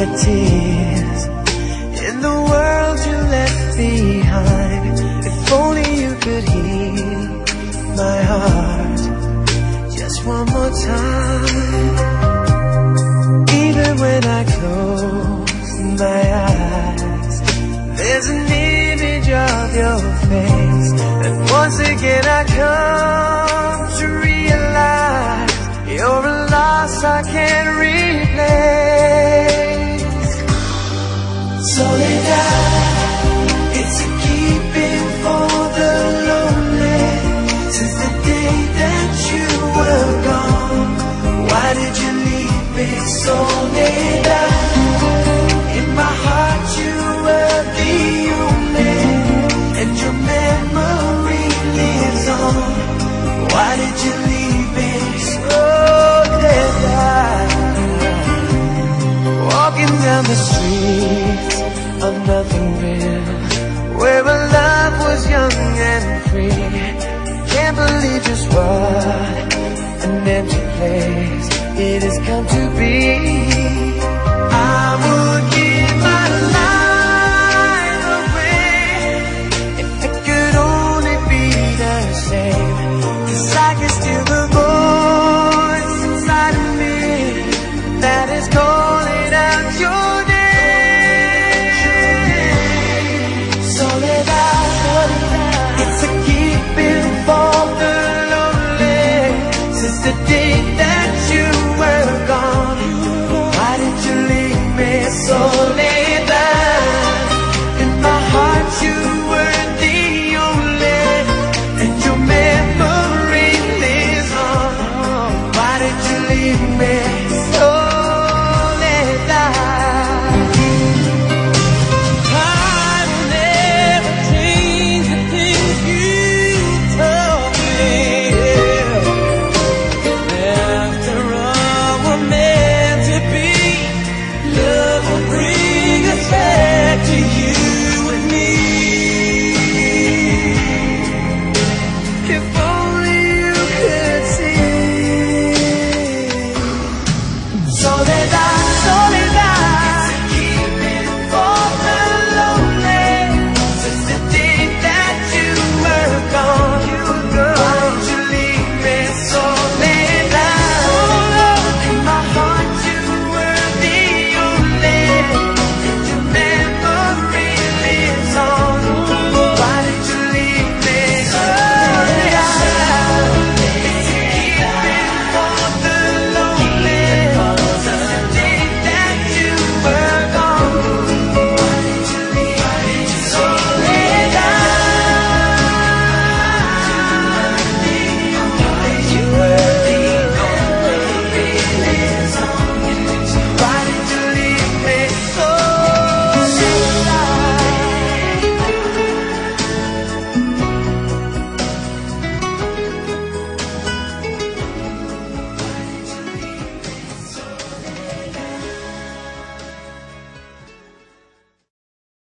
the tears in the world you left behind. If only you could heal my heart just one more time. Even when I close my eyes, there's an image of your face, and once again I come to realize you're a loss I can't replace. Soledad, it's a keeping for the lonely. Since the day that you were gone, why did you leave me? Soledad, in my heart you were the only, and your memory lives on. Why did you leave me? Soledad, walking down the streets of nothing real, where our love was young and free. Can't believe just what an empty place it has come to be. I would give my life away if it could only be the same, 'cause I can steal the voice inside of me that is calling out your name. Soledad, it's a keeping for the lonely. Since the day that you were gone, why did you leave me? Soledad, in my heart you were the only, and your memory lives on. Why did you leave me?